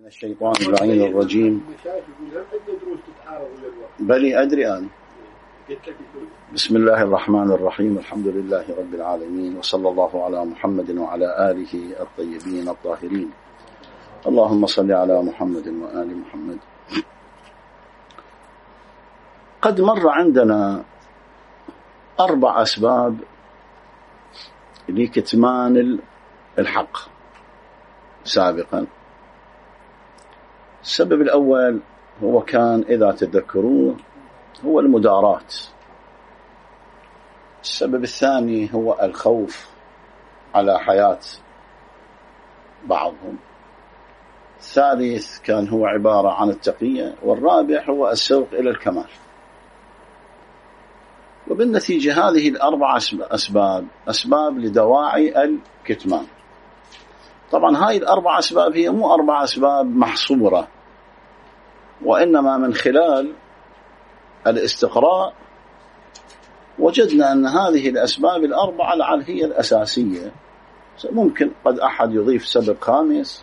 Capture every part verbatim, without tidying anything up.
الشيطان اللعين الرجيم. بلي أدري أنا. بسم الله الرحمن الرحيم، الحمد لله رب العالمين، وصلى الله على محمد وعلى آله الطيبين الطاهرين. اللهم صل على محمد وآل محمد. قد مر عندنا أربع أسباب لكتمان الحق سابقا. السبب الأول هو كان إذا تذكرون هو المداراة. السبب الثاني هو الخوف على حياة بعضهم. الثالث كان هو عبارة عن التقية، والرابع هو السوق إلى الكمال. وبالنتيجة هذه الأربع أسباب أسباب لدواعي الكتمان. طبعا هاي الأربع أسباب هي مو أربع أسباب محصورة، وإنما من خلال الاستقراء وجدنا أن هذه الأسباب الأربعة لعل هي الأساسية. ممكن قد أحد يضيف سبب خامس.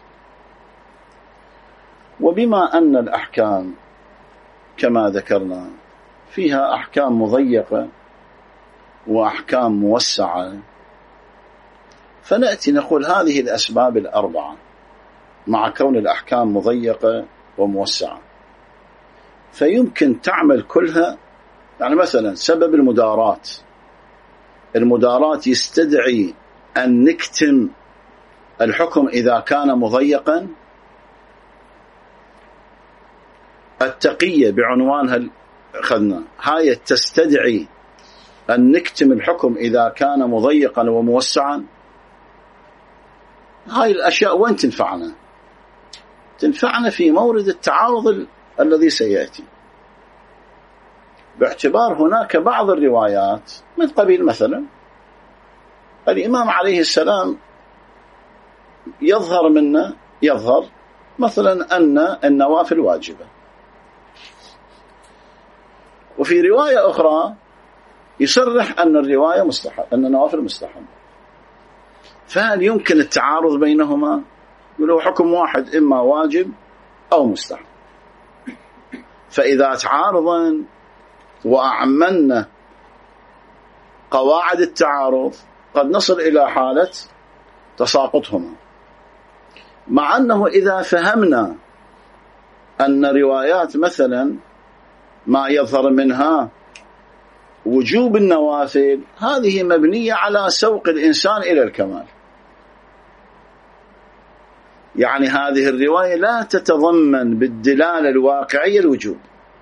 وبما أن الأحكام كما ذكرنا فيها أحكام مضيقة وأحكام موسعة، فنأتي نقول هذه الأسباب الأربعة مع كون الأحكام مضيقة وموسعة فيمكن تعمل كلها. يعني مثلا سبب المداراة، المداراة يستدعي أن نكتم الحكم إذا كان مضيقا. التقية بعنوانها أخذنا هاي تستدعي أن نكتم الحكم إذا كان مضيقا وموسعا. هاي الأشياء وين تنفعنا؟ تنفعنا في مورد التعارض ال... الذي سيأتي، باعتبار هناك بعض الروايات من قبيل مثلا الإمام عليه السلام يظهر منا يظهر مثلا أن النوافل واجبة، وفي رواية أخرى يصرح أن الرواية مستحب، أن النوافل مستحب. فهل يمكن التعارض بينهما؟ يقولوا حكم واحد إما واجب أو مستحب. فإذا تعارضا وأعملنا قواعد التعارض قد نصل إلى حالة تساقطهما، مع أنه إذا فهمنا أن روايات مثلا ما يظهر منها وجوب النوافل هذه مبنية على سوق الإنسان إلى الكمال، يعني هذه الرواية لا تتضمن بالدلالة الواقعية الوجوب،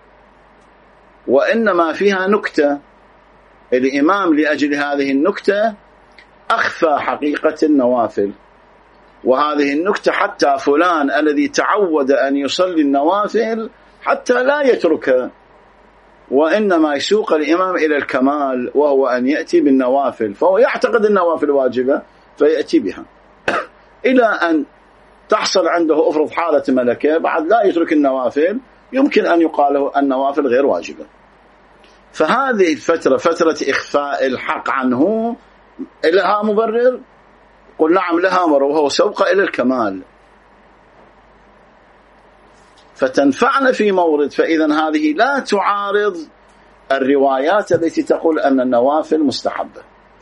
وإنما فيها نكتة. الإمام لأجل هذه النكتة أخفى حقيقة النوافل، وهذه النكتة حتى فلان الذي تعود أن يصلي النوافل حتى لا يتركها، وإنما يسوق الإمام إلى الكمال وهو أن يأتي بالنوافل، فهو يعتقد النوافل واجبة فيأتي بها إلى أن تحصل عنده أفرض حالة ملكة بعد لا يترك النوافل، يمكن أن يقال له النوافل غير واجبة. فهذه الفترة فترة إخفاء الحق عنه لها مبرر؟ قل نعم لها مبرر، وهو سوق إلى الكمال، فتنفعنا في مورد. فإذا هذه لا تعارض الروايات التي تقول أن النوافل مستحبة،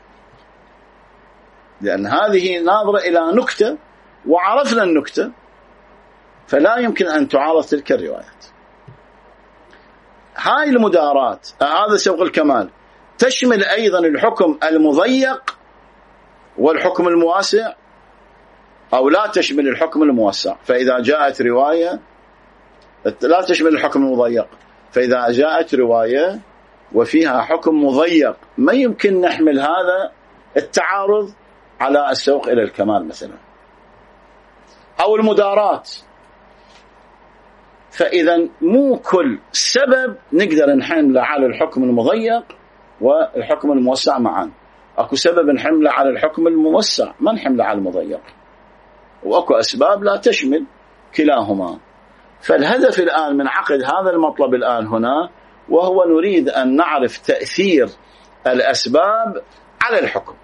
لأن هذه ناظرة إلى نكتة وعرفنا النكتة، فلا يمكن أن تعارض تلك الروايات. هاي المدارات هذا سوق الكمال تشمل أيضا الحكم المضيق والحكم المواسع، أو لا تشمل الحكم الموسع. فإذا جاءت رواية لا تشمل الحكم المضيق، فإذا جاءت رواية وفيها حكم مضيق ما يمكن نحمل هذا التعارض على السوق إلى الكمال مثلا، أو المدارات. فإذا مو كل سبب نقدر نحمله على الحكم المضيق والحكم الموسع معا. أكو سبب نحمله على الحكم الموسع ما نحمله على المضيق، وأكو أسباب لا تشمل كلاهما. فالهدف الآن من عقد هذا المطلب الآن هنا وهو نريد أن نعرف تأثير الأسباب على الحكم.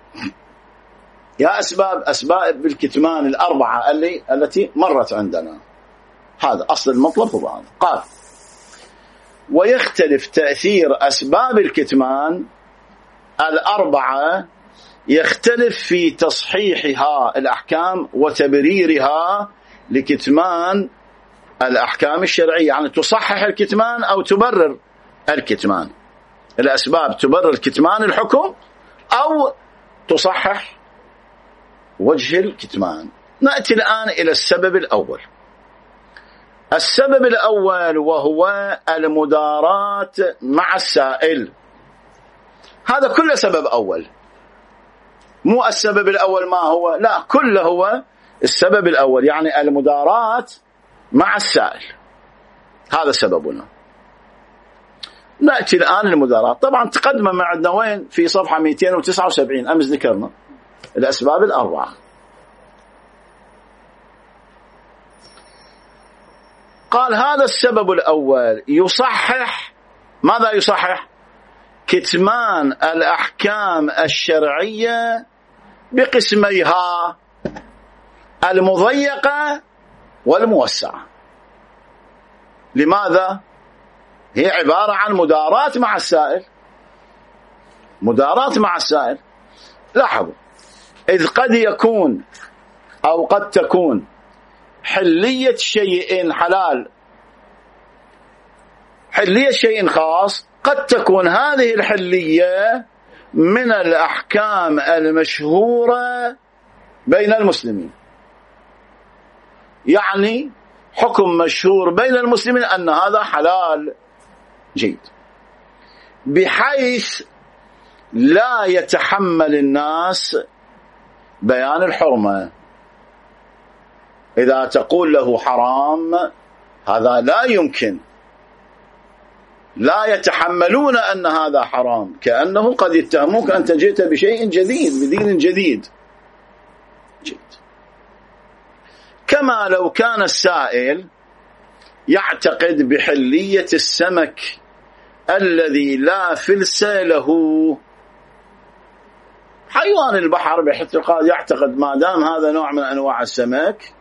يا أسباب أسباب بالكتمان الأربعة اللي التي مرت عندنا. هذا أصل المطلب هو هذا. قال ويختلف تأثير أسباب الكتمان الأربعة، يختلف في تصحيحها الأحكام وتبريرها لكتمان الأحكام الشرعية، يعني تصحح الكتمان أو تبرر الكتمان. الأسباب تبرر كتمان الحكم أو تصحح وجه الكتمان. نأتي الآن إلى السبب الأول. السبب الأول وهو المداراة مع السائل. هذا كله سبب أول، مو السبب الأول ما هو، لا، كله هو السبب الأول، يعني المداراة مع السائل، هذا سببنا. نأتي الآن للمداراة. طبعا تقدم معنا وين؟ في صفحة مئتين وتسعة وسبعين، أمس ذكرنا الأسباب الأربعة. قال هذا السبب الأول يصحح، ماذا يصحح؟ كتمان الأحكام الشرعية بقسميها، المضيقة والموسعة. لماذا؟ هي عبارة عن مداراة مع السائل، مداراة مع السائل. لاحظوا، إذ قد يكون أو قد تكون حلية شيء حلال، حلية شيء خاص، قد تكون هذه الحلية من الأحكام المشهورة بين المسلمين. يعني حكم مشهور بين المسلمين أن هذا حلال جيد، بحيث لا يتحمل الناس بيان الحرمة. إذا تقول له حرام، هذا لا يمكن، لا يتحملون أن هذا حرام، كأنه قد يتهموك أنت جئت بشيء جديد، بدين جديد. جيد. كما لو كان السائل يعتقد بحلية السمك الذي لا فلس له، حيوان البحر باعتقاد يعتقد ما دام هذا نوع من أنواع السمك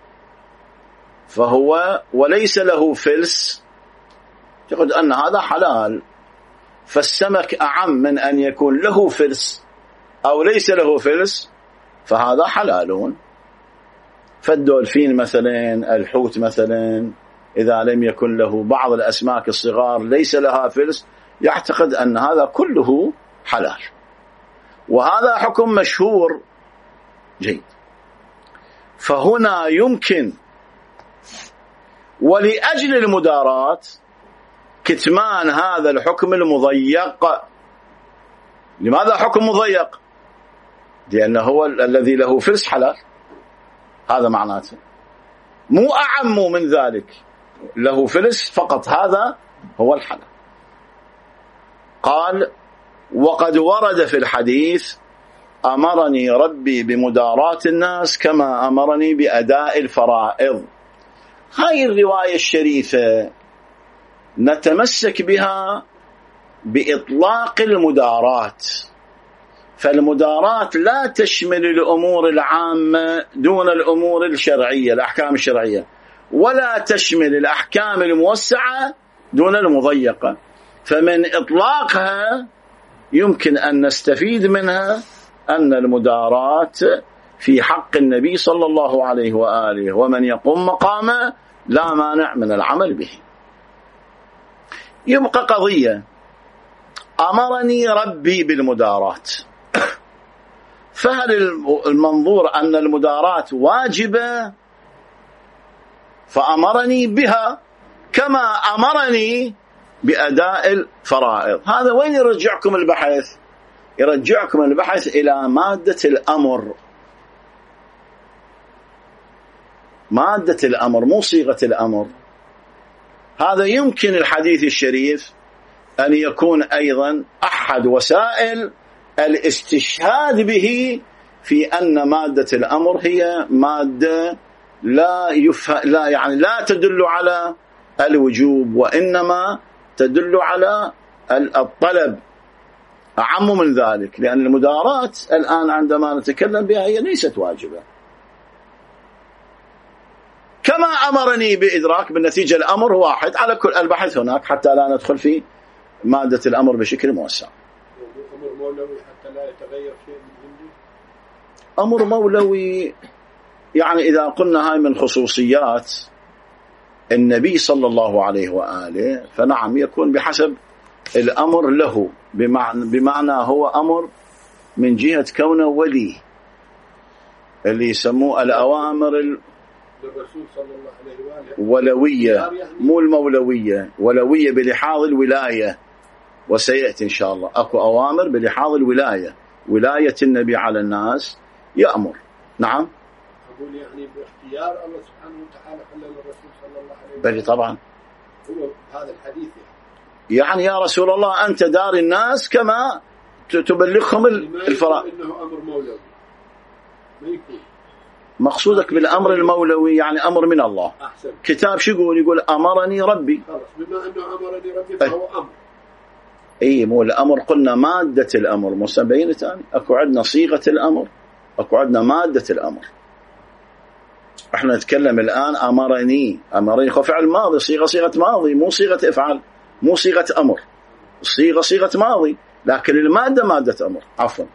فهو وليس له فلس، يعتقد أن هذا حلال. فالسمك أعم من أن يكون له فلس أو ليس له فلس، فهذا حلال. فالدولفين مثلا، الحوت مثلا، إذا لم يكن له بعض الأسماك الصغار ليس لها فلس، يعتقد أن هذا كله حلال، وهذا حكم مشهور جيد. فهنا يمكن ولأجل المداراة كتمان هذا الحكم المضيق. لماذا حكم مضيق؟ لأنه هو الذي له فلس حلال، هذا معناته، مو أعم من ذلك، له فلس فقط، هذا هو الحلال. قال وقد ورد في الحديث أمرني ربي بمداراة الناس كما أمرني بأداء الفرائض. هاي الرواية الشريفة نتمسك بها بإطلاق المداراة. فالمداراة لا تشمل الأمور العامة دون الأمور الشرعية، الأحكام الشرعية، ولا تشمل الأحكام الموسعة دون المضيقة. فمن إطلاقها يمكن أن نستفيد منها أن المداراة في حق النبي صلى الله عليه وآله ومن يقوم مقامه لا مانع من العمل به. يبقى قضية أمرني ربي بالمداراة، فهل المنظور أن المداراة واجبة فأمرني بها كما أمرني بأداء الفرائض؟ هذا وين يرجعكم البحث؟ يرجعكم البحث إلى مادة الأمر، مادة الأمر مو صيغة الأمر. هذا يمكن الحديث الشريف أن يكون أيضا أحد وسائل الاستشهاد به في أن مادة الأمر هي مادة لا يفهم، لا يعني لا تدل على الوجوب، وإنما تدل على الطلب أعم من ذلك، لأن المداراة الآن عندما نتكلم بها هي ليست واجبة. كما أمرني بإدراك. بالنتيجة الأمر واحد على كل البحث هناك حتى لا ندخل في مادة الأمر بشكل موسع. أمر مولوي حتى لا يتغير شيء من عندي. أمر مولوي يعني إذا قلنا هاي من خصوصيات النبي صلى الله عليه وآله فنعم يكون بحسب الأمر له، بمعنى, بمعنى هو أمر من جهة كونه ولي، اللي يسموه الأوامر الرسول صلى الله عليه وآله ولوية، مو المولوية، ولوية بلحاظ الولاية. وسيأتي إن شاء الله أكو أوامر بلحاظ الولاية، ولاية النبي على الناس يأمر. نعم أقول يعني باختيار الله سبحانه وتعالى خلى الرسول صلى الله عليه وآله. بل طبعا هو هذا الحديث يعني. يعني يا رسول الله أنت دار الناس كما تبلغهم الفرائض. إنه أمر مولوي ما يكون. مقصودك بالأمر المولوي يعني أمر من الله. أحسن. كتاب شو يقول؟ يقول أمرني ربي. خلاص بما أنه أمرني ربي فهو أمر. اي مو الأمر قلنا مادة الأمر مسبينة ثاني. أكو عندنا صيغة الأمر، أكو عندنا مادة الأمر. احنا نتكلم الآن أمرني، أمرني هو فعل ماضي، صيغة صيغة ماضي، مو صيغة إفعال، مو صيغة أمر. الصيغة صيغة ماضي لكن المادة مادة أمر. عفوا.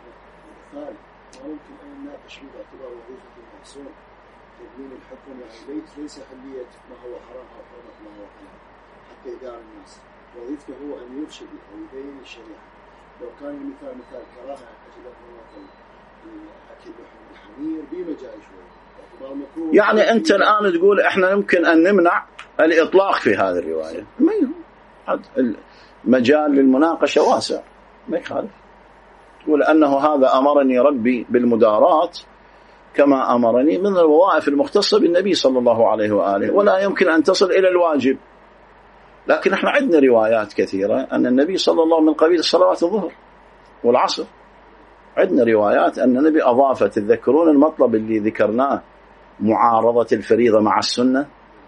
ممكن أن نناقش في باعتبار وظيفة المحصول تدوين الحكم يعني ليس ليس حلية ما هو حرام أو حرمة ما هو حلال حتى يدار الناس. وظيفته هو أن يرشد أو يبين الشريعة. لو كان المثال مثال كراهة أجل أن أكل لحم الحمير بمجال شوي. يعني أنت الآن تقول إحنا يمكن أن نمنع الإطلاق في هذه الرواية، ما المجال للمناقشة واسع ما يخالف. تقول أنه هذا أمرني ربي بالمدارات كما أمرني من الوظائف المختصة بالنبي صلى الله عليه وآله، ولا يمكن أن تصل إلى الواجب. لكن احنا عندنا روايات كثيرة أن النبي صلى الله عليه وسلم من قبيل الصلوات الظهر والعصر. عندنا روايات أن النبي أضاف، تذكرون المطلب اللي ذكرناه معارضة الفريضة مع السنة،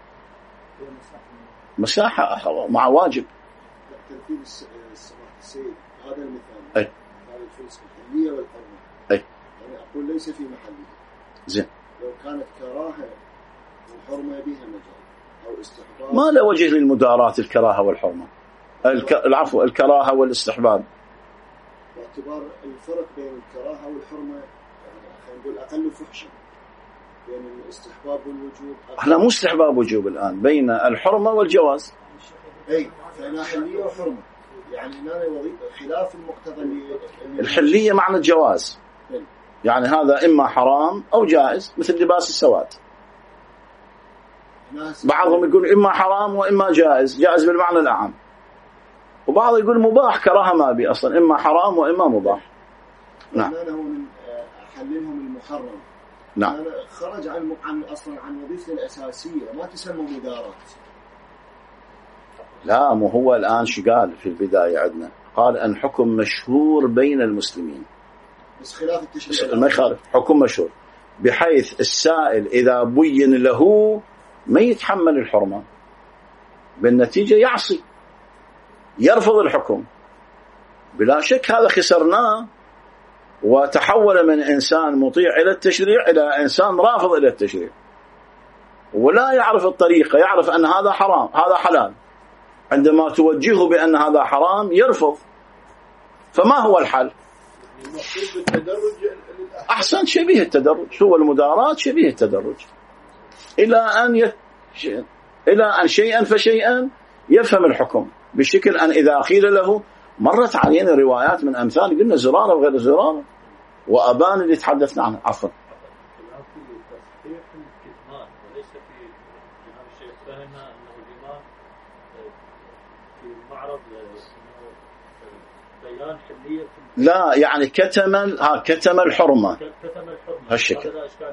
مساحة مع واجب. ترتيب السماح السيد هذا المثال. أي. مثال الفلسفة الحلية والحرمة. أي. يعني أقول ليس في محله. زين. لو كانت كراهة والحرمة بها مجال أو استحباب. ما له وجه للمدارات الكراهة والحرمة. الك... العفو الكراهة والاستحباب. باعتبار الفرق بين الكراهة والحرمة يعني خلينا نقول أقل فحشا. بين الاستحباب والوجوب. احنا مو استحباب وجوب الآن، بين الحرمة والجواز. أي فأنا حلية وحرمة يعني هنا وظيفة خلاف المقتضى اللي الحلية معنى الجواز. أي. يعني هذا إما حرام أو جائز، مثل لباس السواد. بعضهم يقول إما حرام وإما جائز، جائز بالمعنى الأعم. وبعض يقول مباح كراهة ما بي أصلا، إما حرام وإما مباح. نعم. أنا هو من أحللهم المحرم. نعم. أنا خرج عن عن أصلا عن وظيفته الأساسية، ما تسمى مدارات. لا مو هو الآن شو قال في البداية عندنا؟ قال أن حكم مشهور بين المسلمين. بس خلاف التشريع. ما يخالف، حكم مشهور بحيث السائل إذا بين له ما يتحمل الحرمة، بالنتيجة يعصي يرفض الحكم. بلا شك هذا خسرناه، وتحول من إنسان مطيع إلى التشريع إلى إنسان رافض إلى التشريع، ولا يعرف الطريقة، يعرف أن هذا حرام هذا حلال. عندما توجهه بأن هذا حرام يرفض. فما هو الحل؟ أحسن شبيه التدرج، هو المدارات شبيه التدرج، إلى أن ي... إلى أن شيئا فشيئا يفهم الحكم بشكل أن إذا قيل له مرت علينا روايات من أمثال قلنا زرارة وغير زرارة وأبان اللي تحدثنا عنه. عفوا. لا يعني كتم ها كتم الحرمة هالشكل،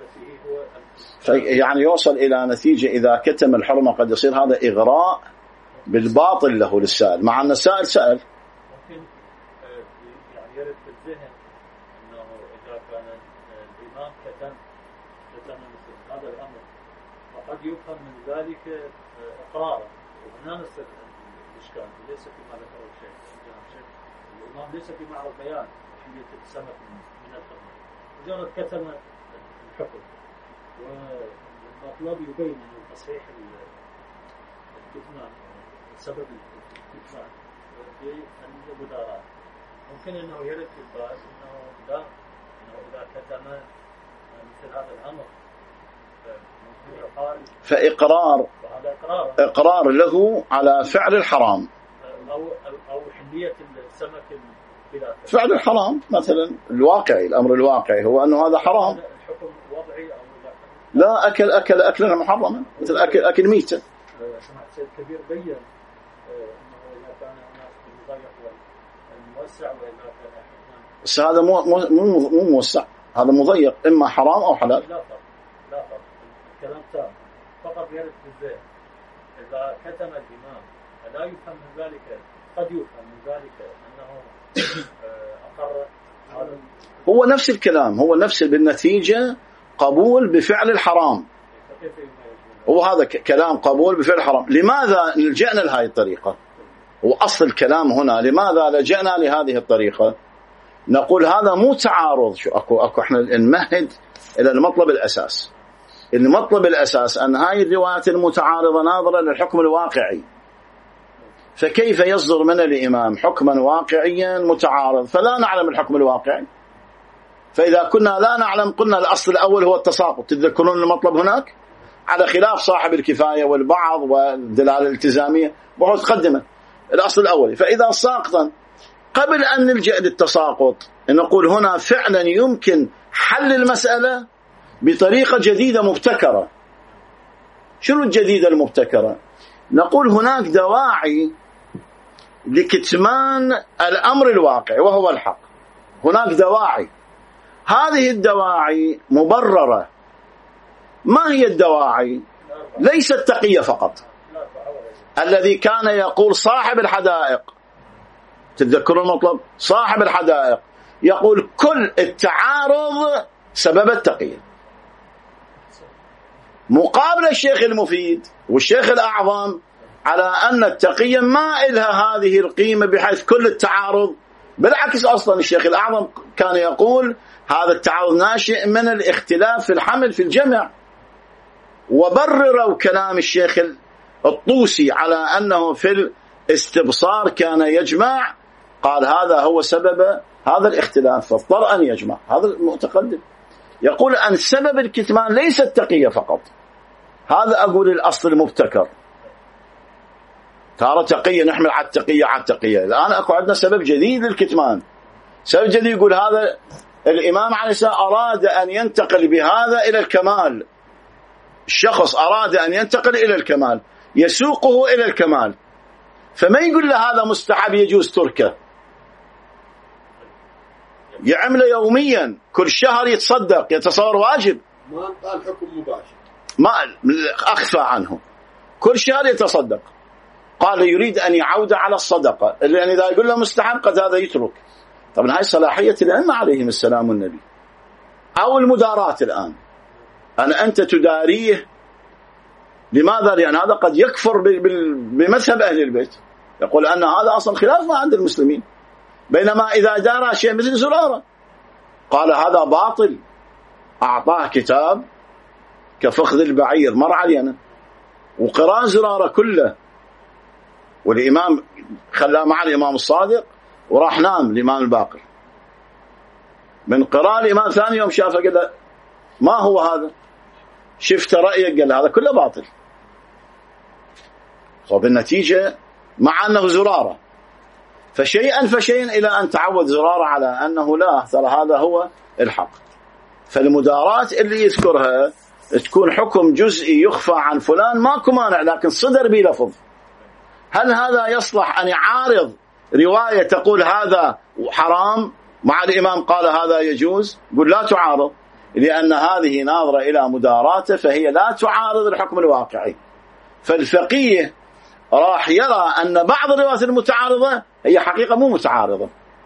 يعني يوصل إلى نتيجة إذا كتم الحرمة قد يصير هذا إغراء بالباطل له للسائل، مع أن السائل سأل. ممكن يعني يرد في الذهن أنه إذا كان الإمام كتم كتم مثل هذا الأمر وقد يفهم من ذلك إقراره، وهنا نصير الإشكال ليس في ما ذكره الشيخ. الإمام ليس في معرض بيان حمية السمك من الحرمة، مجرد كتم الحكم. المطلب يبين أن تصحيح الكتمان سبب الكتمان بالمداراة. ممكن أنه يرد في الباب أنه لا أنه إذا كتم مثل هذا الأمر ممكن يقال فإقرار إقرار إقرار له على فعل الحرام أو أو حلية السمك بلا فعل الحرام مثلا الواقعي. الأمر الواقعي هو أنه هذا حرام. الحكم وضعي أو لا أكل أكل أكلا محرما مثل أكل أكل ميتة. سمعت سيد كبير بين أنه إذا كان هناك المضيق والموسع وإذا كان حكما. بس هذا مو مو مو موسع، هذا مضيق، إما حرام أو حلال. لا فرق لا فرق الكلام تام فقط يرد بالذهن. إذا كتم الإمام لا يفهم من ذلك، قد يفهم من ذلك أنه أقر هذا. هو نفس الكلام، هو نفس بالنتيجة قبول بفعل الحرام. هو هذا كلام قبول بفعل الحرام. لماذا لجأنا لهذه الطريقة؟ هو أصل الكلام هنا لماذا لجأنا لهذه الطريقة؟ نقول هذا مو تعارض. شو أكو أكو إحنا نمهد إلى المطلب الأساس. المطلب الأساس أن هاي الروايات المتعارضة ناظرة للحكم الواقعي، فكيف يصدر من الإمام حكما واقعيا متعارض؟ فلا نعلم الحكم الواقعي. فإذا كنا لا نعلم قلنا الأصل الأول هو التساقط. تذكرون المطلب هناك على خلاف صاحب الكفاية والبعض والدلالة الالتزامية بحوث قدمت الأصل الأول. فإذا ساقطا قبل أن نلجأ للتساقط نقول هنا فعلا يمكن حل المسألة بطريقة جديدة مبتكرة. شنو الجديدة المبتكرة؟ نقول هناك دواعي لكتمان الأمر الواقع وهو الحق. هناك دواعي، هذه الدواعي مبررة. ما هي الدواعي؟ ليس التقية فقط. الذي كان يقول صاحب الحدائق، تتذكرون المطلب؟ صاحب الحدائق يقول كل التعارض سبب التقية، مقابل الشيخ المفيد والشيخ الأعظم على أن التقية ما إلها هذه القيمة بحيث كل التعارض. بالعكس أصلا الشيخ الأعظم كان يقول هذا التعارض ناشئ من الاختلاف في الحمل في الجمع. وبرروا كلام الشيخ الطوسي على أنه في الاستبصار كان يجمع، قال هذا هو سبب هذا الاختلاف فاضطر أن يجمع. هذا المتقدم يقول أن سبب الكتمان ليس التقية فقط. هذا أقول الأصل المبتكر. ترى تقية نحمل على التقية على التقية. الآن أكو عندنا سبب جديد للكتمان. سبب جديد يقول هذا الإمام عليه السلام أراد أن ينتقل بهذا إلى الكمال. الشخص أراد أن ينتقل إلى الكمال يسوقه إلى الكمال، فما يقول له هذا مستحب يجوز تركه. يعمل يوميا كل شهر يتصدق، يتصور واجب. ما قال حكم مباشر، ما أخفى عنه. كل شهر يتصدق. قال يريد أن يعود على الصدقة، لأن إذا يقول له مستحب قد هذا يترك. طبعا هاي صلاحية الأئمة عليهم السلام والنبي. أو المدارات الآن أن أنت تداريه. لماذا؟ لأن هذا قد يكفر بمذهب أهل البيت، يقول أن هذا أصلا خلاف ما عند المسلمين. بينما إذا دار شيء مثل زرارة قال هذا باطل، أعطاه كتاب كفخذ البعير مر علينا وقراء زرارة كله، والإمام خلاه مع الإمام الصادق وراح نام الإمام الباقر. من قراء الإمام ثاني يوم شافه قال له ما هو هذا؟ شفت رأيك؟ قال هذا كله باطل. وبالنتيجة مع أنه زرارة، فشيئا فشيئا إلى أن تعود زرارة على أنه لا، ترى هذا هو الحق. فالمدارات اللي يذكرها تكون حكم جزئي يخفى عن فلان ماكو مانع، لكن صدر بلفظ. هل هذا يصلح أن يعارض رواية تقول هذا حرام مع الإمام قال هذا يجوز؟ يقول لا تعارض، لأن هذه ناظرة إلى مداراته فهي لا تعارض الحكم الواقعي. فالفقيه راح يرى أن بعض الروايات المتعارضة هي حقيقة مو متعارضة.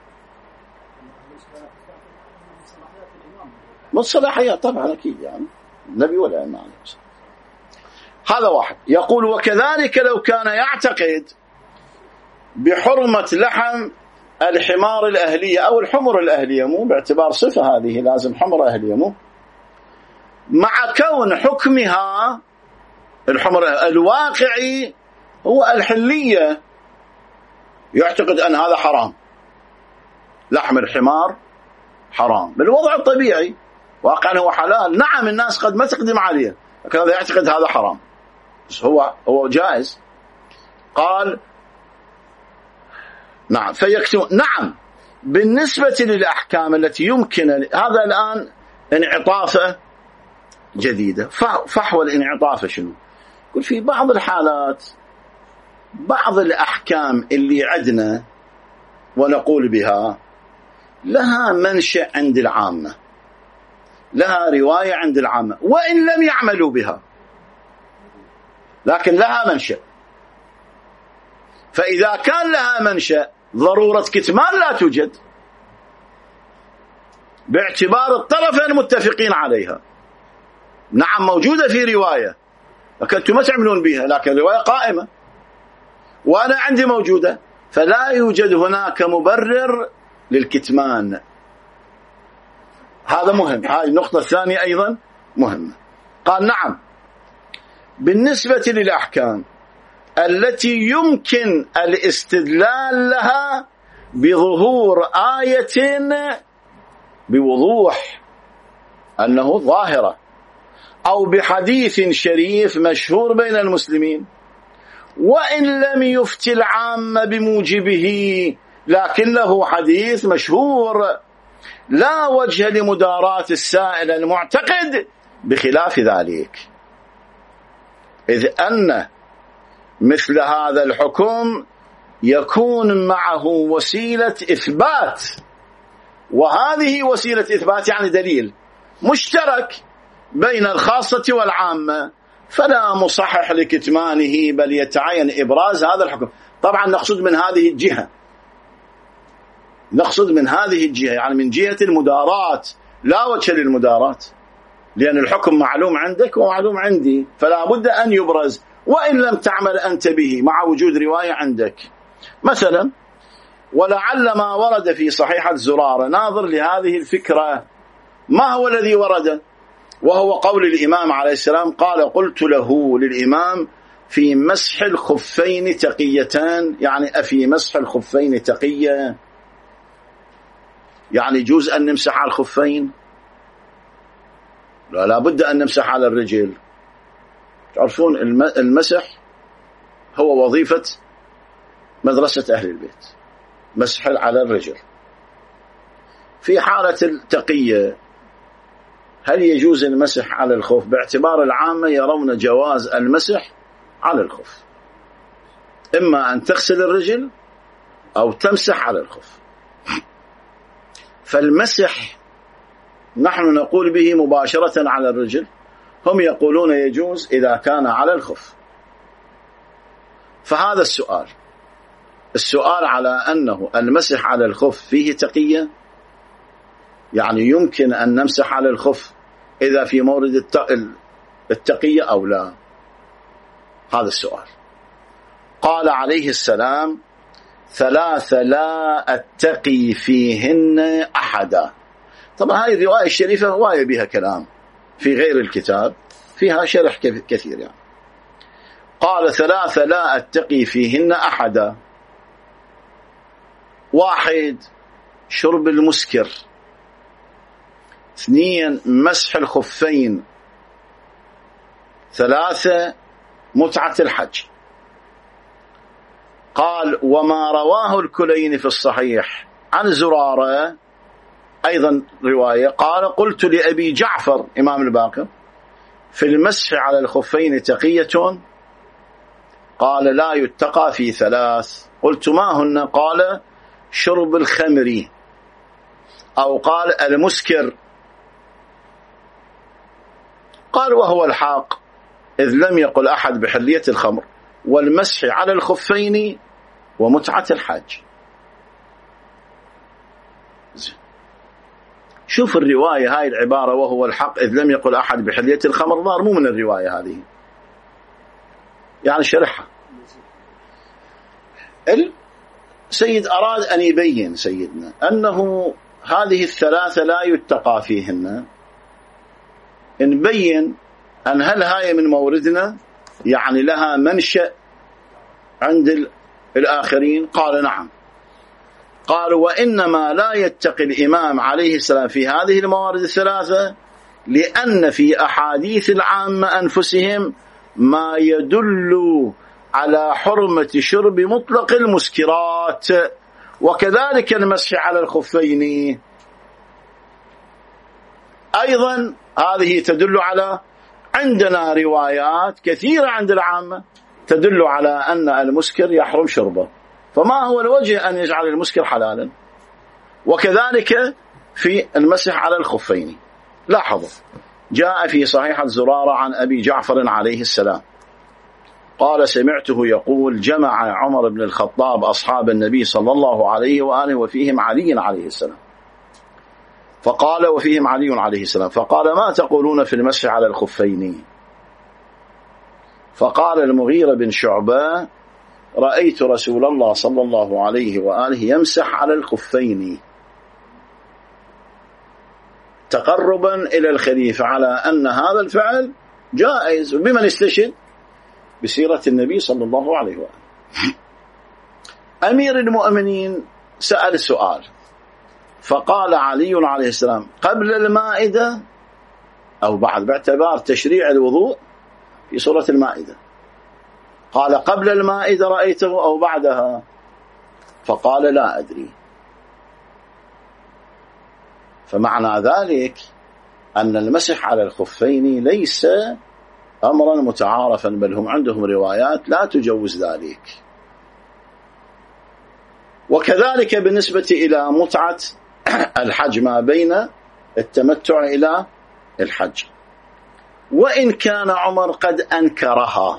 مصطلحيات طبعا أكيد يعني النبي ولا إمام. هذا واحد. يقول وكذلك لو كان يعتقد بحرمة لحم الحمار الأهلية أو الحمر الأهلية، مو باعتبار صفة هذه لازم حمر أهلية، مو مع كون حكمها الحمر الواقعي هو الحلية، يعتقد أن هذا حرام، لحم الحمار حرام بالوضع الطبيعي، واقعا هو حلال. نعم الناس قد ما تقدم عليه، لكن هذا يعتقد هذا حرام، بس هو هو جائز. قال نعم فيكتم. نعم بالنسبة للأحكام التي يمكن، هذا الآن انعطافة جديدة. فحوى الانعطافة شنو؟ يقول في بعض الحالات بعض الأحكام اللي عندنا ونقول بها لها منشأ عند العامة، لها رواية عند العامة وإن لم يعملوا بها، لكن لها منشأ. فإذا كان لها منشأ ضرورة كتمان لا توجد، باعتبار الطرفين متفقين عليها. نعم موجودة في رواية لكن أنتم ما تعملون بها، لكن رواية قائمة وأنا عندي موجودة، فلا يوجد هناك مبرر للكتمان. هذا مهم، هذه النقطة الثانية أيضا مهمة. قال نعم بالنسبة للأحكام التي يمكن الاستدلال لها بظهور آية بوضوح أنه ظاهرة، أو بحديث شريف مشهور بين المسلمين، وإن لم يفتي العامة بموجبه لكنه حديث مشهور، لا وجه لمداراة السائل المعتقد بخلاف ذلك، إذ أن مثل هذا الحكم يكون معه وسيلة إثبات، وهذه وسيلة إثبات يعني دليل مشترك بين الخاصة والعامة، فلا مصحح لكتمانه بل يتعين إبراز هذا الحكم. طبعا نقصد من هذه الجهة، نقصد من هذه الجهة يعني من جهة المدارات، لا وجه للمدارات، لأن الحكم معلوم عندك ومعلوم عندي، فلا بد أن يبرز وإن لم تعمل أنت به مع وجود رواية عندك. مثلا ولعل ما ورد في صحيحة زرارة ناظر لهذه الفكرة ما هو الذي ورد، وهو قول الإمام عليه السلام قال قلت له للإمام في مسح الخفين تقيتان، يعني أفي مسح الخفين تقية، يعني يجوز أن نمسح على الخفين؟ لا لا بد أن نمسح على الرجل. تعرفون المسح هو وظيفة مدرسة أهل البيت، مسح على الرجل. في حالة التقية هل يجوز المسح على الخف؟ باعتبار العامة يرون جواز المسح على الخف، إما أن تغسل الرجل أو تمسح على الخف. فالمسح نحن نقول به مباشرة على الرجل، هم يقولون يجوز إذا كان على الخف. فهذا السؤال السؤال على أنه المسح على الخف فيه تقية، يعني يمكن أن نمسح على الخف إذا في مورد التقية أو لا، هذا السؤال. قال عليه السلام ثلاث لا أتقي فيهن أحدا. طبعا هذه الرواية الشريفة رواية بها كلام في غير الكتاب، فيها شرح كثير يعني. قال ثلاث لا أتقي فيهن أحدا: واحد شرب المسكر، اثنين مسح الخفين، ثلاثة متعة الحج. قال وما رواه الكليني في الصحيح عن زرارة أيضا رواية، قال قلت لأبي جعفر إمام الباقر في المسح على الخفين تقية؟ قال لا يتقى في ثلاث. قلت ما هن؟ قال شرب الخمر، أو قال المسكر. قال وهو الحاق، إذ لم يقل أحد بحلية الخمر والمسح على الخفين ومتعة الحج. شوف الرواية هاي العبارة وهو الحق إذ لم يقل أحد بحلية الخمر، ظهر مو من الرواية هذه، يعني شرحها. السيد أراد أن يبين سيدنا أنه هذه الثلاثة لا يتقى فيهن، نبين أن هل هاي من موردنا يعني لها منشأ عند الآخرين؟ قال نعم. قال وإنما لا يتقي الإمام عليه السلام في هذه الموارد الثلاثة لأن في أحاديث العامة أنفسهم ما يدل على حرمة شرب مطلق المسكرات، وكذلك المسح على الخفين أيضا. هذه تدل على، عندنا روايات كثيرة عند العامة تدل على أن المسكر يحرم شربه، فما هو الوجه أن يجعل المسكر حلالا؟ وكذلك في المسح على الخفين. لاحظوا جاء في صحيح زرارة عن أبي جعفر عليه السلام قال سمعته يقول جمع عمر بن الخطاب أصحاب النبي صلى الله عليه وآله وفيهم علي عليه السلام، فقال وفيهم علي عليه السلام فقال ما تقولون في المسح على الخفين؟ فقال المغيرة بن شعبة رأيت رسول الله صلى الله عليه وآله يمسح على الخفين تقربا إلى الخليفة على أن هذا الفعل جائز. وبمن استشهد؟ بسيرة النبي صلى الله عليه وآله. أمير المؤمنين سأل السؤال فقال علي عليه السلام قبل المائدة أو بعد، باعتبار تشريع الوضوء في سورة المائدة. قال قبل المائدة رأيته أو بعدها؟ فقال لا أدري. فمعنى ذلك أن المسح على الخفين ليس أمرا متعارفا، بل هم عندهم روايات لا تجوز ذلك. وكذلك بالنسبة إلى متعة الحج ما بين التمتع إلى الحج، وإن كان عمر قد أنكرها،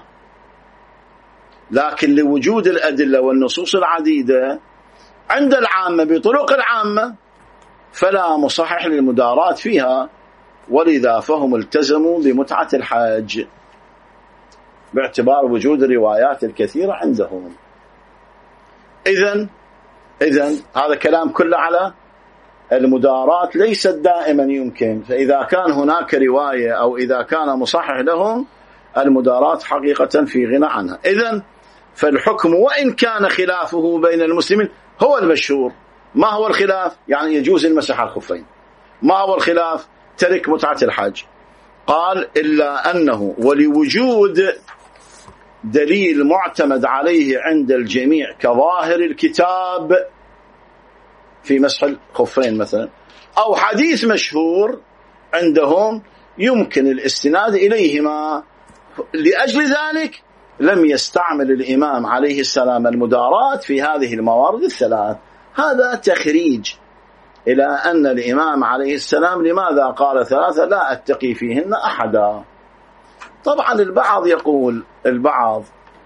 لكن لوجود الأدلة والنصوص العديدة عند العامة بطرق العامة فلا مصحح للمداراة فيها، ولذا فهم التزموا بمتعة الحج باعتبار وجود الروايات الكثيرة عندهم. إذن إذن هذا كلام كله على المداراة، ليست دائما يمكن، فإذا كان هناك رواية أو إذا كان مصحح لهم المداراة حقيقة في غنى عنها. إذن فالحكم وإن كان خلافه بين المسلمين هو المشهور. ما هو الخلاف؟ يعني يجوز المسح على الخفين. ما هو الخلاف؟ ترك متعة الحج. قال إلا أنه ولوجود دليل معتمد عليه عند الجميع كظاهر الكتاب في مسح الخفين مثلا، أو حديث مشهور عندهم يمكن الاستناد إليهما، لأجل ذلك لم يستعمل الإمام عليه السلام المداراة في هذه الموارد الثلاث. هذا تخريج إلى أن الإمام عليه السلام لماذا قال ثلاثة لا أتقي فيهن أحدا. طبعا البعض يقول البعض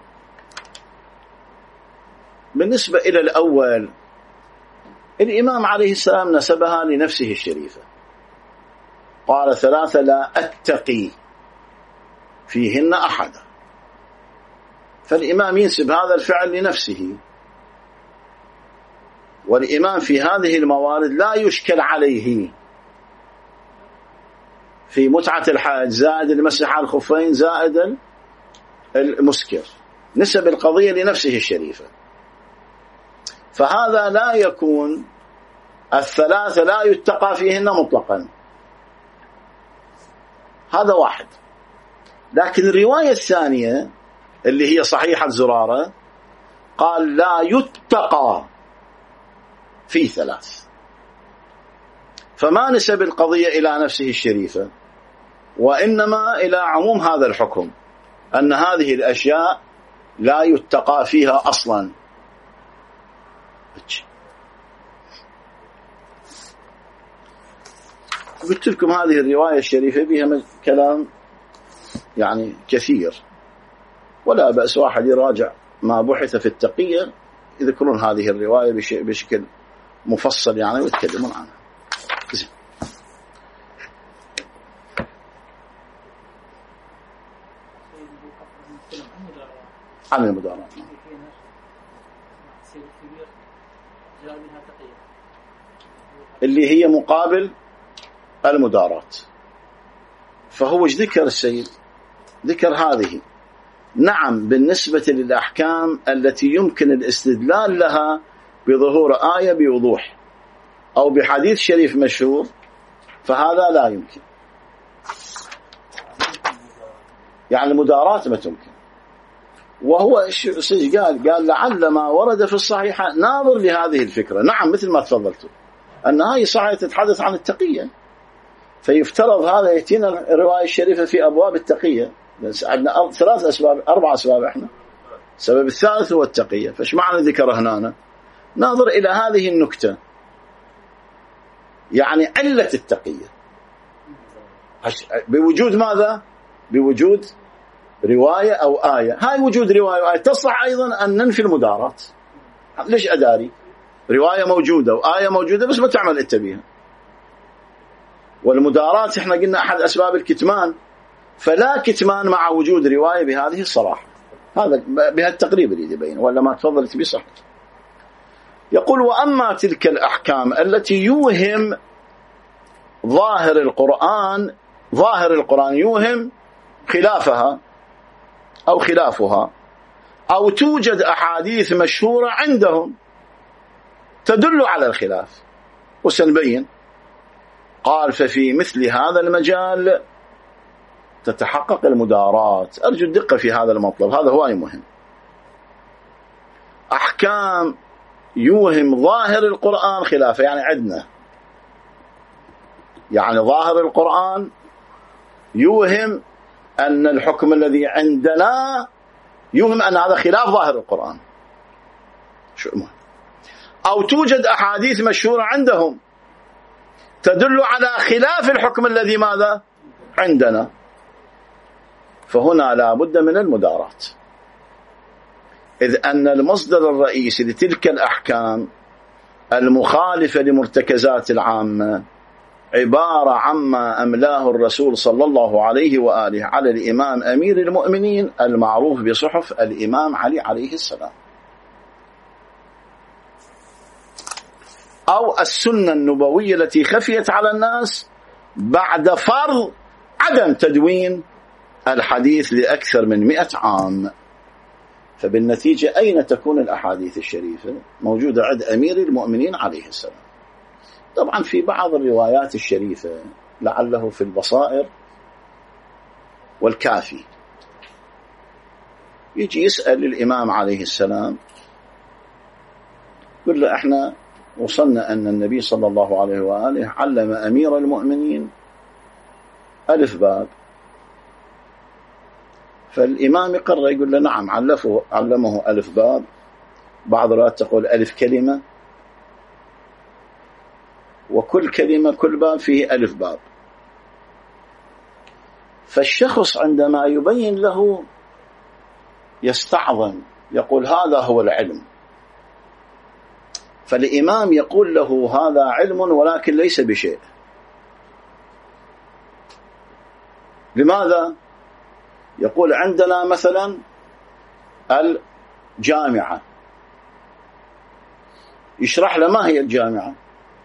بالنسبة إلى الأول الإمام عليه السلام نسبها لنفسه الشريفة، قال ثلاثة لا أتقي فيهن أحدا، فالإمام ينسب هذا الفعل لنفسه، والإمام في هذه الموارد لا يشكل عليه في متعة الحاج زائد المسح على الخفين زائد المسكر، نسب القضية لنفسه الشريفة، فهذا لا يكون الثلاثة لا يتقى فيهن مطلقا. هذا واحد. لكن الرواية الثانية اللي هي صحيحة زرارة قال لا يتقى في ثلاث، فما نسب القضية إلى نفسه الشريفة، وإنما إلى عموم هذا الحكم أن هذه الأشياء لا يتقى فيها أصلا. قلت لكم هذه الرواية الشريفة بها كلام يعني كثير، ولا بأس واحد يراجع ما بحث في التقية يذكرون هذه الرواية بشكل مفصل يعني ويتكلمون عنها. زين. عن المداراة اللي هي مقابل المداراة. فهو ايش ذكر السيد؟ ذكر هذه. نعم بالنسبة للأحكام التي يمكن الاستدلال لها بظهور آية بوضوح أو بحديث شريف مشهور فهذا لا يمكن. يعني المداراة ما تمكن. وهو ايش قال؟ قال لعل ما ورد في الصحيحة ناظر لهذه الفكرة. نعم مثل ما تفضلتوا أن هذه صحيحة تتحدث عن التقية، فيفترض هذا يأتينا الرواية الشريفة في أبواب التقية. عندنا ثلاث أسباب أربع أسباب إحنا. السبب الثالث هو التقية. فايش معنى ذكر هنا؟ ناظر إلى هذه النكتة، يعني علة التقية بوجود ماذا؟ بوجود رواية أو آية. هاي وجود رواية وآية تصلح أيضا أن ننفي المداراة. ليش أداري؟ رواية موجودة وآية موجودة بس ما تعمل أنت بيها. والمداراة إحنا قلنا أحد أسباب الكتمان، فلا كتمان مع وجود رواية بهذه الصراحة. هذا بهالتقريب اللي يبين، ولا ما تفضلت بيه صح. يقول وأما تلك الأحكام التي يوهم ظاهر القرآن ظاهر القرآن يوهم خلافها أو خلافها، أو توجد أحاديث مشهورة عندهم تدل على الخلاف وسنبين. قال ففي مثل هذا المجال تتحقق المداراة. أرجو الدقة في هذا المطلب، هذا هو مهم. أحكام يوهم ظاهر القرآن خلافه، يعني عندنا يعني ظاهر القرآن يوهم أن الحكم الذي عندنا يوهم أن هذا خلاف ظاهر القرآن. شو مهم. أو توجد أحاديث مشهورة عندهم تدل على خلاف الحكم الذي ماذا عندنا، فهنا لا بد من المداراة، إذ أن المصدر الرئيسي لتلك الأحكام المخالفة لمرتكزات العامة عبارة عما أملاه الرسول صلى الله عليه وآله على الإمام أمير المؤمنين المعروف بصحف الإمام علي عليه السلام، أو السنة النبوية التي خفيت على الناس بعد فرض عدم تدوين الحديث لأكثر من مئة عام. فبالنتيجة أين تكون الأحاديث الشريفة؟ موجودة عند أمير المؤمنين عليه السلام. طبعا في بعض الروايات الشريفة لعله في البصائر والكافي يجي يسأل الإمام عليه السلام يقول له احنا وصلنا أن النبي صلى الله عليه وآله علم أمير المؤمنين ألف باب، فالإمام يقرر يقول له نعم علفه علمه ألف باب، بعض الروايات تقول ألف كلمة، وكل كلمة كل باب فيه ألف باب. فالشخص عندما يبين له يستعظم يقول هذا هو العلم، فالإمام يقول له هذا علم ولكن ليس بشيء. لماذا؟ يقول عندنا مثلا الجامعة، يشرح له ما هي الجامعة،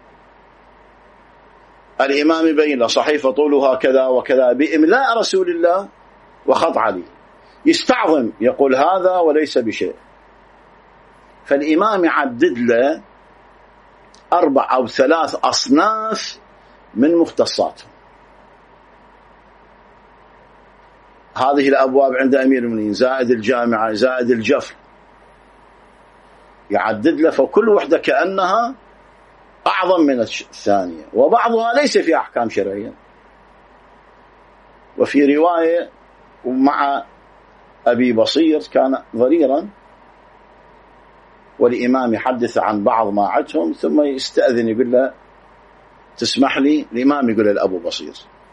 الإمام يبين له صحيفة طولها كذا وكذا بإملاء رسول الله وخط علي، يستعظم يقول هذا وليس بشيء. فالإمام يعدد له أربع أو ثلاث أصناف من مختصاتهم. هذه الأبواب عند أمير المؤمنين زائد الجامعة زائد الجفر، يعدد له، فكل وحدة كأنها أعظم من الثانية، وبعضها ليس في أحكام شرعية. وفي رواية مع أبي بصير كان ضريرا، والإمام يحدث عن بعض ما عدهم ثم يستأذن يقول له تسمح لي، الإمام يقول لأبو بصير،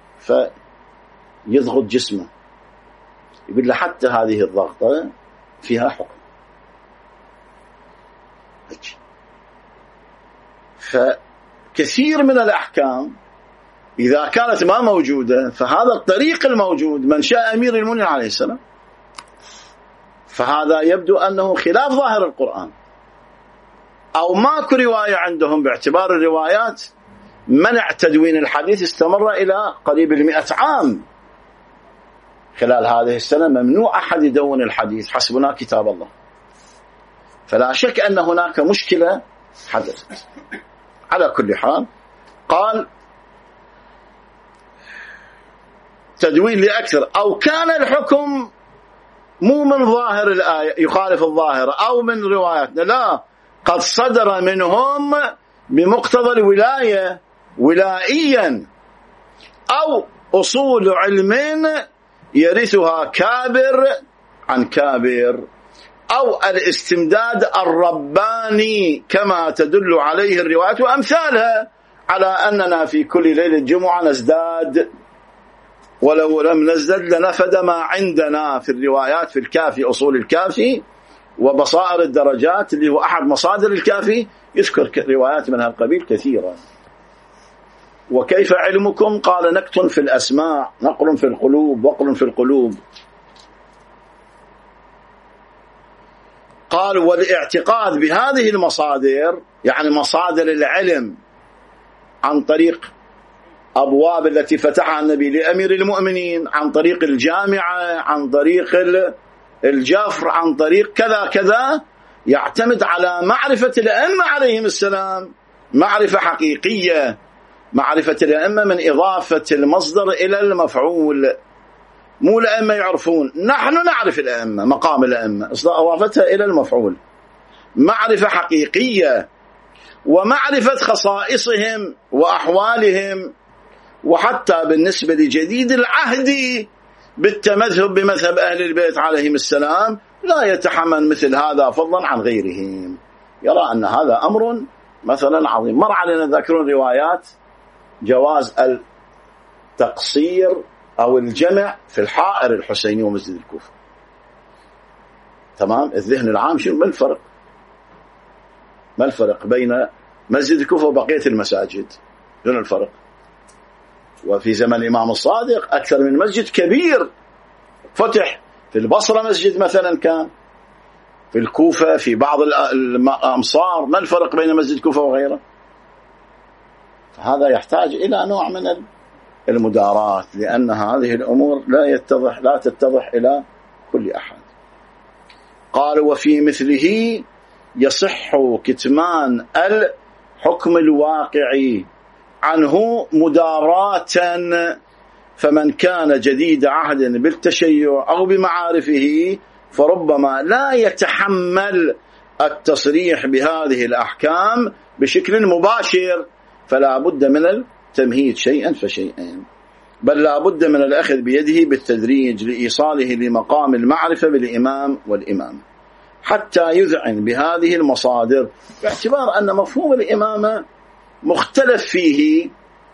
فيضغط جسمه يقول له حتى هذه الضغطة فيها حكم. فكثير من الأحكام إذا كانت ما موجودة فهذا الطريق الموجود من شاء أمير المؤمنين عليه السلام، فهذا يبدو أنه خلاف ظاهر القرآن، أو ماكو رواية عندهم باعتبار الروايات منع تدوين الحديث استمر إلى قريب المئة عام خلال هذه السنة ممنوع أحد يدون الحديث، حسبنا كتاب الله. فلا شك أن هناك مشكلة حدثت. على كل حال قال تدوين لأكثر، أو كان الحكم مو من ظاهر الآية يخالف الظاهر أو من رواياتنا، لا، قد صدر منهم بمقتضى الولاية ولائيا، أو أصول علم يرثها كابر عن كابر، أو الاستمداد الرباني كما تدل عليه الروايات وأمثالها، على أننا في كل ليلة جمعة نزداد، ولو لم نزدد لنفد ما عندنا في الروايات في الكافي، أصول الكافي وبصائر الدرجات اللي هو أحد مصادر الكافي، يذكر روايات من هذا القبيل كثيرا. وكيف علمكم؟ قال نكت في الأسماع، نقر في القلوب، وقر في القلوب. قال والاعتقاد بهذه المصادر، يعني مصادر العلم عن طريق أبواب التي فتحها النبي لأمير المؤمنين، عن طريق الجامعة، عن طريق الجفر، عن طريق كذا كذا، يعتمد على معرفة الأئمة عليهم السلام، معرفة حقيقية، معرفة الأئمة من إضافة المصدر إلى المفعول. مو الأئمة يعرفون، نحن نعرف الأئمة، مقام الأئمة إضافتها إلى المفعول، معرفة حقيقية، ومعرفة خصائصهم وأحوالهم. وحتى بالنسبة لجديد العهد بالتمذهب بمذهب أهل البيت عليهم السلام لا يتحمل مثل هذا فضلا عن غيرهم، يرى أن هذا أمر مثلا عظيم. مر علينا ذاكرون روايات جواز التقصير أو الجمع في الحائر الحسيني ومسجد الكوفة. تمام، الذهن العام شنو؟ ما الفرق؟ ما الفرق بين مسجد الكوفة وبقية المساجد؟ شنو الفرق؟ وفي زمن الإمام الصادق أكثر من مسجد كبير فتح، في البصرة مسجد مثلا كان، في الكوفة، في بعض الأمصار. ما الفرق بين مسجد الكوفة وغيره؟ فهذا يحتاج إلى نوع من المداراة، لأن هذه الأمور لا يتضح لا تتضح إلى كل أحد. قال وفي مثله يصح كتمان الحكم الواقعي عنه مداراة، فمن كان جديد عهد بالتشيع أو بمعارفه فربما لا يتحمل التصريح بهذه الأحكام بشكل مباشر، فلا بد من التمهيد شيئا فشيئا، بل لا بد من الأخذ بيده بالتدريج لإيصاله لمقام المعرفة بالإمام والإمام، حتى يذعن بهذه المصادر، باعتبار أن مفهوم الإمامة مختلف فيه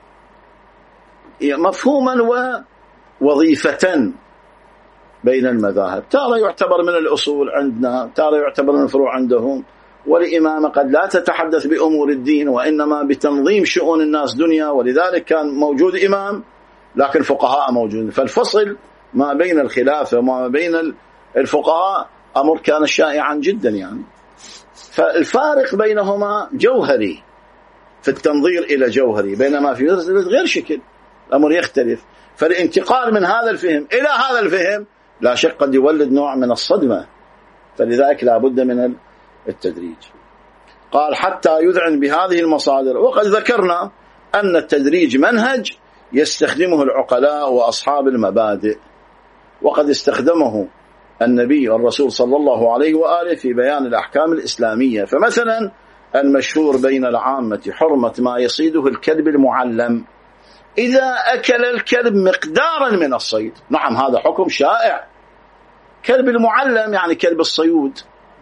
مفهوما ووظيفة بين المذاهب. تارة يعتبر من الأصول عندنا، تارة يعتبر من الفروع عندهم. والإمامة قد لا تتحدث بأمور الدين، وإنما بتنظيم شؤون الناس دنيا، ولذلك كان موجود إمام لكن فقهاء موجود. فالفصل ما بين الخلافة وما بين الفقهاء أمر كان شائعا جدا يعني. فالفارق بينهما جوهري في التنظير إلى جوهري، بينما في غير شكل الأمر يختلف. فالانتقال من هذا الفهم إلى هذا الفهم لا شك قد يولد نوع من الصدمة، فلذلك لا بد من التدريج. قال حتى يذعن بهذه المصادر. وقد ذكرنا أن التدريج منهج يستخدمه العقلاء وأصحاب المبادئ، وقد استخدمه النبي والرسول صلى الله عليه وآله في بيان الأحكام الإسلامية. فمثلا المشهور بين العامة حرمة ما يصيده الكلب المعلم إذا أكل الكلب مقدارا من الصيد. نعم هذا حكم شائع، كلب المعلم يعني كلب الصيود،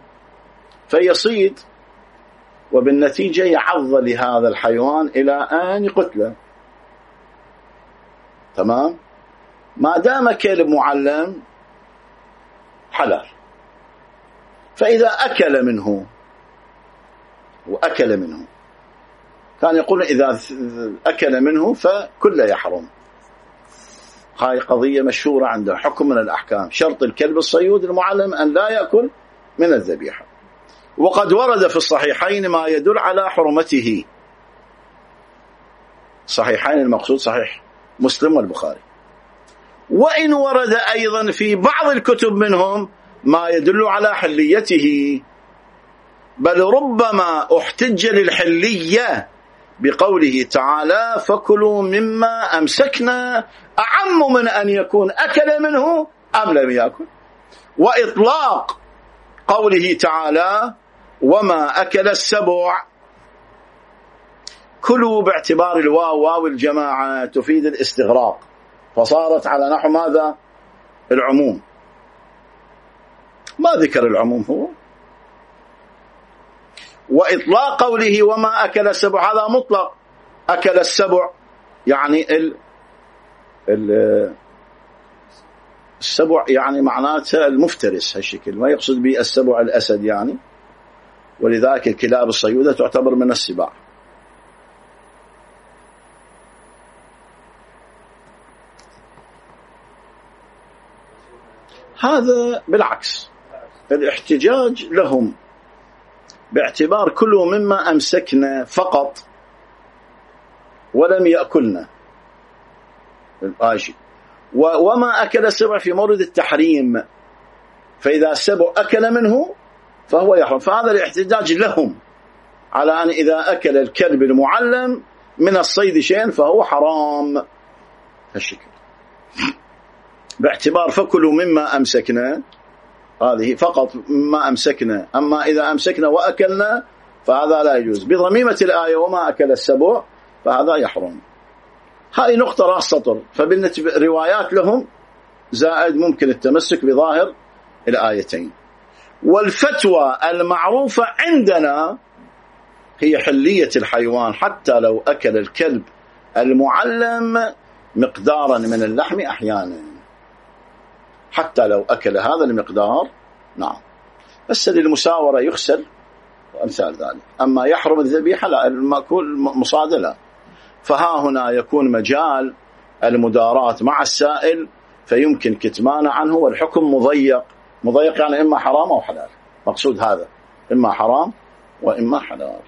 فيصيد وبالنتيجة يعض لهذا الحيوان إلى أن يقتله. تمام، ما دام كلب معلم حلال. فإذا أكل منه وأكل منه كان يقول إذا أكل منه فكل يحرم. هاي قضية مشهورة عنده، حكم من الأحكام، شرط الكلب الصيود المعلم أن لا يأكل من الذبيحة. وقد ورد في الصحيحين ما يدل على حرمته، صحيحين المقصود صحيح مسلم والبخاري. وإن ورد أيضا في بعض الكتب منهم ما يدل على حليته، بل ربما احتج للحلية بقوله تعالى فكلوا مما أمسكنا أعم من أن يكون أكل منه أم لم يأكل، وإطلاق قوله تعالى وما أكل السبع، كلوا باعتبار الواو واو الجماعة تفيد الاستغراق، فصارت على نحو ماذا؟ العموم. ما ذكر العموم هو. وإطلاق قوله وما أكل السبع هذا مطلق، أكل السبع يعني ال ال السبع يعني معناته المفترس هالشكل، ما يقصد به السبع الأسد يعني، ولذلك الكلاب الصيودة تعتبر من السباع. هذا بالعكس الاحتجاج لهم باعتبار كلوا مما أمسكنا فقط ولم يأكلنا الآية، وما أكل السبع في مورد التحريم، فإذا السبع أكل منه فهو يحرم، فهذا الاحتجاج لهم على أن إذا أكل الكلب المعلم من الصيد شيئا فهو حرام هالشكل، باعتبار فكلوا مما أمسكنا هذه فقط مما أمسكنا، أما إذا أمسكنا وأكلنا فهذا لا يجوز، بضميمة الآية وما أكل السبع فهذا يحرم. هذه نقطة رأس سطر، فبالنسبة روايات لهم زائد ممكن التمسك بظاهر الآيتين. والفتوى المعروفة عندنا هي حلية الحيوان حتى لو أكل الكلب المعلم مقدارا من اللحم أحيانا، حتى لو أكل هذا المقدار نعم، بس للمساورة يغسل وأمثال ذلك. أما يحرم الذبيحة لا، المأكول مصادلة، فها هنا يكون مجال المداراة مع السائل فيمكن كتمان عنه، والحكم مضيق. مضيق يعني إما حرام أو حلال، مقصود هذا إما حرام وإما حلال.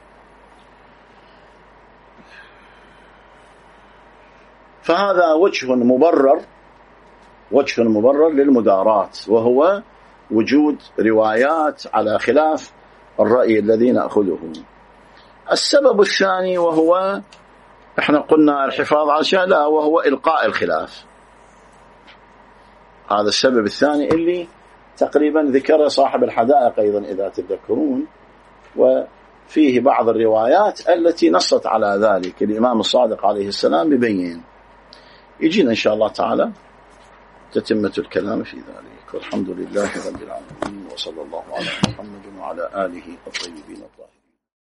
فهذا وجه مبرر وجه مبرر للمداراة، وهو وجود روايات على خلاف الرأي الذي نأخذه. السبب الثاني وهو احنا قلنا الحفاظ على شيء، لا، وهو إلقاء الخلاف. هذا السبب الثاني اللي تقريبا ذكر صاحب الحدائق أيضا إذا تذكرون، وفيه بعض الروايات التي نصت على ذلك. الإمام الصادق عليه السلام ببين، يجينا إن شاء الله تعالى تتمة الكلام في ذلك. والحمد لله رب العالمين، وصلى الله على محمد وعلى آله الطيبين الطاهرين.